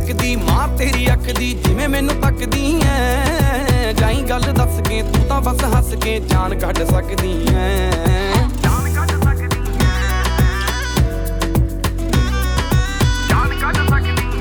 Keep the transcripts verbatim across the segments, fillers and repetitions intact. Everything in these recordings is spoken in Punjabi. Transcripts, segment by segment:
ਲੱਕਦੀ ਮਾਰ ਤੇਰੀ ਅੱਖ ਦੀ ਜਿਵੇਂ ਮੈਨੂੰ ਤੱਕਦੀ ਐ। ਜਾਈ ਗੱਲ ਦੱਸ ਕੇ ਤੂੰ ਤਾਂ ਬਸ ਹੱਸ ਕੇ ਜਾਨ ਕੱਢ ਸਕਦੀ ਐ। ਜਾਨ ਕੱਢ ਸਕਦੀ ਐ, ਜਾਨ ਕੱਢ ਸਕਦੀ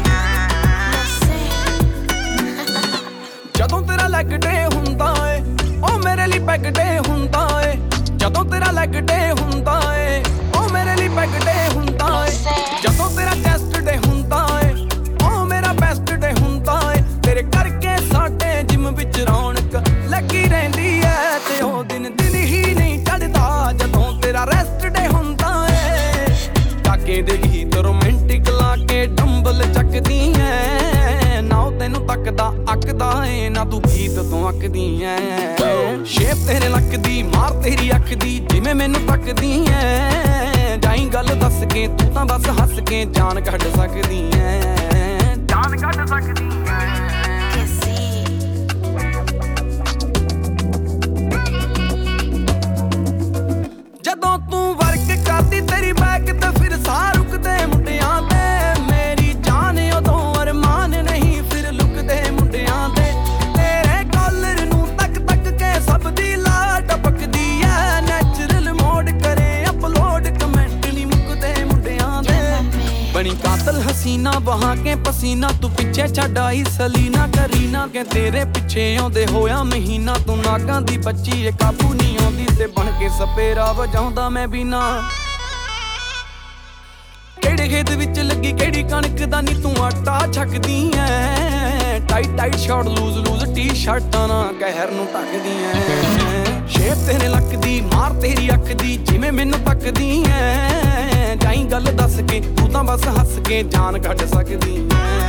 ਐ। ਜਦੋਂ ਤੇਰਾ ਲੈਗ ਡੇ ਹੁੰਦਾ ਏ ਉਹ ਮੇਰੇ ਲਈ ਪੈਗ ਡੇ ਹੁੰਦਾ ਏ। ਜਦੋਂ ਤੇਰਾ ਲੈਗ ਡੇ ਹੁੰਦਾ ਏ ਉਹ ਮੇਰੇ ਲਈ ਪੈਗ ਡੇ ਹੁੰਦਾ ਏ। ਜਦੋਂ ਤੇਰਾ ਚੈਸਟ ਡੇ ਹੁੰਦਾ ਏ ਉਹ ਮੇਰਾ ਬੈਸਟ ਡੇ ਹੁੰਦਾ ਏ। ਤੇਰੇ ਕਰਕੇ ਸਾਡੇ ਜਿਮ ਵਿੱਚ ਰੌਣਕ ਲੱਗੀ ਰਹਿੰਦੀ ਐ ਤੇ ਉਹ ਦਿਨ ਦਿਨ ਹੀ ਨਹੀਂ ਚੜਦਾ ਜਦੋਂ ਤੇਰਾ ਰੈਸਟ ਡੇ ਹੁੰਦਾ ਏ। ਕਾਕੇ ਦੇ ਗੀਤ ਰੋਮਾਂਟਿਕ ਲਾ ਕੇ ਡੰਬਲ ਚੱਕਦੀ ਐ। ਨਾ ਉਹ ਤੈਨੂੰ ਤੱਕਦਾ ਅੱਕਦਾ ਏ ਨਾ ਤੂੰ ਗੀਤ ਤੋਂ ਅੱਕਦੀ ਐ। ਸ਼ੇਪ ਤੇਰੇ ਲੱਕਦੀ ਮਾਰ ਤੇਰੀ ਅੱਖ ਦੀ ਜਿਵੇਂ ਮੈਨੂੰ ਤੱਕਦੀ ਐ। ਜਾਈ ਗੱਲ ਦੱਸ ਕੇ ਤੂੰ ਤਾਂ ਬਸ ਹੱਸ ਕੇ ਜਾਨ ਕੱਢ ਸਕਦੀ ਐ। ਜਾਨ ਕੱਢ ਸਕਦੀ ਐ। ਜਦੋਂ ਤੂੰ ਵਰਕ ਕਰਦੀ ਤੇਰੀ ਬੈਕ ਤੇ ਫਿਰ ਸਾਹ ਰੁਕਦੇ ਮੁੰਡਿਆਂ ਦੇ। ਮੇਰੀ ਜਾਨ ਉਦੋਂ ਅਰਮਾਨ ਨਹੀਂ ਫਿਰ ਲੁਕਦੇ ਮੁੰਡਿਆਂ ਦੇ। ਤੇਰੇ ਕਾਲਰ ਨੂੰ ਤੱਕ ਤੱਕ ਕੇ ਸਭ ਦੀ ਲਾ ਟਪਕਦੀ ਐ। ਨੈਚੁਰਲ ਮੋਡ ਕਰੇ ਅਪਲੋਡ ਕਮੈਂਟ ਨਹੀਂ ਮੁੱਕਦੇ ਮੁੰਡਿਆਂ ਦੇ। ਬਣੀ ਕਾਤਲ ਹਸੀਨਾ ਬਹਾ ਕੇ ਪਸੀਨਾ ਤੂੰ ਪਿੱਛੇ ਛੱਡ ਆਈ ਸਲੀਨਾ ਕਰੀਨਾ ਕੇ ਤੇਰੇ ਪਿੱਛੇ ਆਉਂਦੇ ਹੋਇਆ ਮਹੀਨਾ। ਤੂੰ ਨਾਗਾਂ ਦੀ ਬੱਚੀ ਏ ਕਾਬੂ ਨਹੀਂ ਆਉਂਦੀ ਤੇ ਬਣ ਕੇ ਸਪੇਰਾ ਵਜਾਉਂਦਾ ਮੈਂ ਬਿਨਾ। ਕਿਹੜੇ ਖੇਤ ਵਿੱਚ ਲੱਗੀ ਕਿਹੜੀ ਕਣਕ ਦਾ ਨੀ ਤੂੰ ਆਟਾ ਛਕਦੀ ਐ। Tight tight short loose loose T ਸ਼ਰਟਾਂ ਨਾਲ ਕਹਿਰ ਨੂੰ ਢੱਕਦੀ ਐ। ਸ਼ੇਪ ਤੇਰੇ ਲੱਕਦੀ ਮਾਰ ਤੇਰੀ ਅੱਖ ਦੀ ਜਿਵੇਂ ਮੈਨੂੰ ਤੱਕਦੀ ਐ। ਜਾਈ ਗੱਲ ਦੱਸ ਕੇ ਤੂੰ ਤਾਂ ਬਸ ਹੱਸ ਕੇ ਜਾਨ ਕੱਢ ਸਕਦੀ ਐ।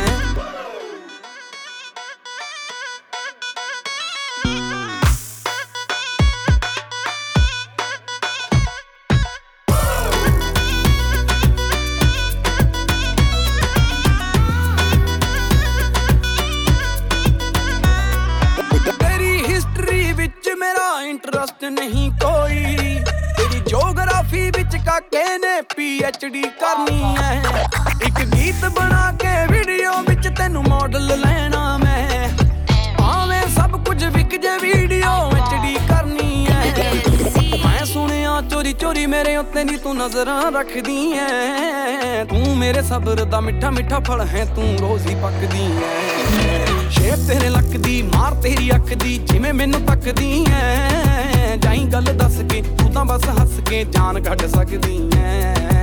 ਇੰਟਰਸਟ ਨਹੀਂ ਕੋਈ ਤੇਰੀ ਜੋਗਰਾਫੀ ਵਿੱਚ ਕਾਕੇ ਨੇ ਪੀ ਐਚ ਡੀ ਕਰਨੀ ਐ। ਇੱਕ ਗੀਤ ਬਣਾ ਕੇ ਵੀਡੀਓ ਵਿੱਚ ਤੈਨੂੰ ਮਾਡਲ ਲੈਣਾ ਮੈਂ। ਭਾਵੇਂ ਸਭ ਕੁਝ ਵਿਕ ਜੇ ਵੀਡੀਓ ਐਚ ਡੀ ਕਰਨੀ ਐ। ਮੈਂ ਸੁਣਿਆ ਚੋਰੀ ਚੋਰੀ ਮੇਰੇ ਉੱਤੇ ਨੀ ਤੂੰ ਨਜ਼ਰਾਂ ਰੱਖਦੀ ਐ। ਤੂੰ ਮੇਰੇ ਸਬਰ ਦਾ ਮਿੱਠਾ ਮਿੱਠਾ ਫਲ ਹੈ ਤੂੰ ਰੋਜ਼ ਹੀ ਪੱਕਦੀ ਐ। ਸ਼ੇਪ ਤੇਰੇ ਲੱਕਦੀ ਮਾਰ ਤੇਰੀ ਅੱਖ ਦੀ ਜਿਵੇਂ ਮੈਨੂੰ ਤੱਕਦੀ ਐ। ਜਾਈ ਗੱਲ ਦੱਸ ਕੇ ਤੂੰ ਤਾਂ ਬਸ ਹੱਸ ਕੇ ਜਾਨ ਕੱਢ ਸਕਦੀ ਐ।